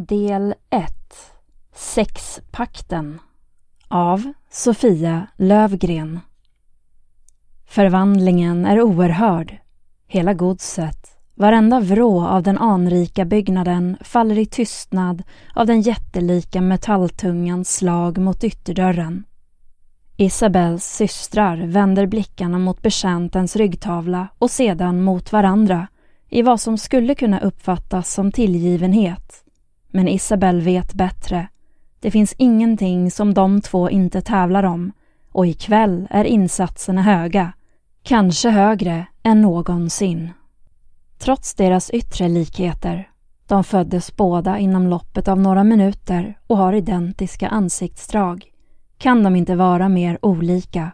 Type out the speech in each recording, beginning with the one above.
Del 1. Sexpakten av Sofia Lövgren. Förvandlingen är oerhörd. Hela godset, varenda vrå av den anrika byggnaden faller i tystnad av den jättelika metalltungans slag mot ytterdörren. Isabels systrar vänder blickarna mot betjäntens ryggtavla och sedan mot varandra i vad som skulle kunna uppfattas som tillgivenhet. Men Isabel vet bättre. Det finns ingenting som de två inte tävlar om, och ikväll är insatserna höga, kanske högre än någonsin. Trots deras yttre likheter, de föddes båda inom loppet av några minuter och har identiska ansiktsdrag, kan de inte vara mer olika.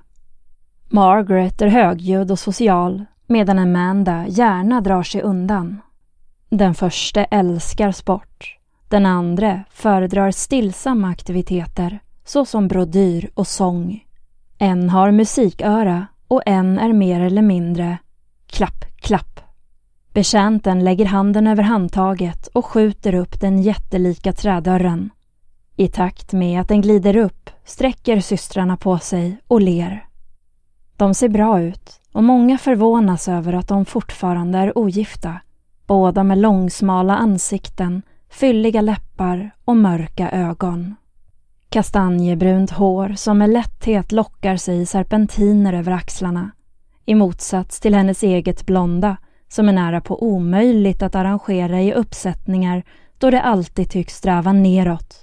Margaret är högljudd och social, medan Amanda gärna drar sig undan. Den första älskar sport. Den andra föredrar stillsamma aktiviteter, såsom brodyr och sång. En har musiköra och en är mer eller mindre klapp, klapp. Betjänten lägger handen över handtaget och skjuter upp den jättelika trädörren. I takt med att den glider upp sträcker systrarna på sig och ler. De ser bra ut och många förvånas över att de fortfarande är ogifta. Båda med långsmala ansikten, fylliga läppar och mörka ögon. Kastanjebrunt hår som med lätthet lockar sig serpentiner över axlarna, i motsats till hennes eget blonda som är nära på omöjligt att arrangera i uppsättningar då det alltid tycks sträva neråt.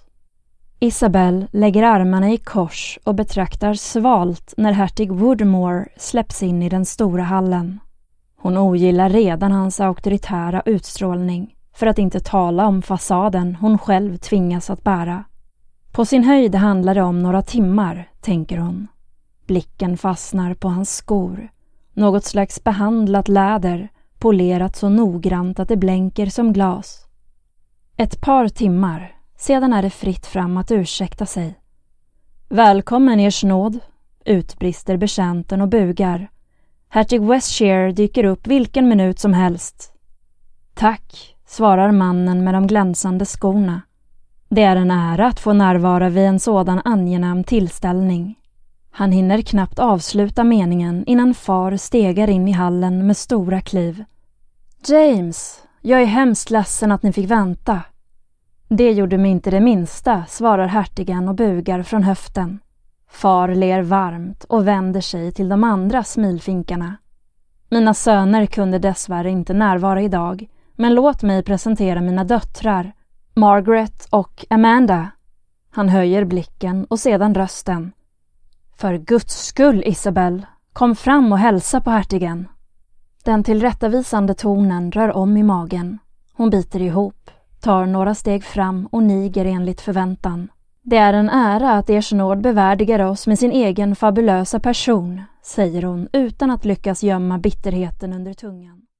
Isabel lägger armarna i kors och betraktar svalt när hertig Woodmore släpps in i den stora hallen. Hon ogillar redan hans auktoritära utstrålning, för att inte tala om fasaden hon själv tvingas att bära. På sin höjd handlar det om några timmar, tänker hon. Blicken fastnar på hans skor. Något slags behandlat läder, polerat så noggrant att det blänker som glas. Ett par timmar, sedan är det fritt fram att ursäkta sig. Välkommen ers nåd, utbrister betjänten och bugar. Hertig Westshire dyker upp vilken minut som helst. Tack, svarar mannen med de glänsande skorna. Det är en ära att få närvara vid en sådan angenäm tillställning. Han hinner knappt avsluta meningen innan far stegar in i hallen med stora kliv. James, jag är hemskt ledsen att ni fick vänta. Det gjorde mig inte det minsta, svarar hertigen och bugar från höften. Far ler varmt och vänder sig till de andra smilfinkarna. Mina söner kunde dessvärre inte närvara idag, men låt mig presentera mina döttrar, Margaret och Amanda. Han höjer blicken och sedan rösten. För Guds skull, Isabel, kom fram och hälsa på hertigen. Den tillrättavisande tonen rör om i magen. Hon biter ihop, tar några steg fram och niger enligt förväntan. Det är en ära att ers nåd bevärdigar oss med sin egen fabulösa person, säger hon utan att lyckas gömma bitterheten under tungan.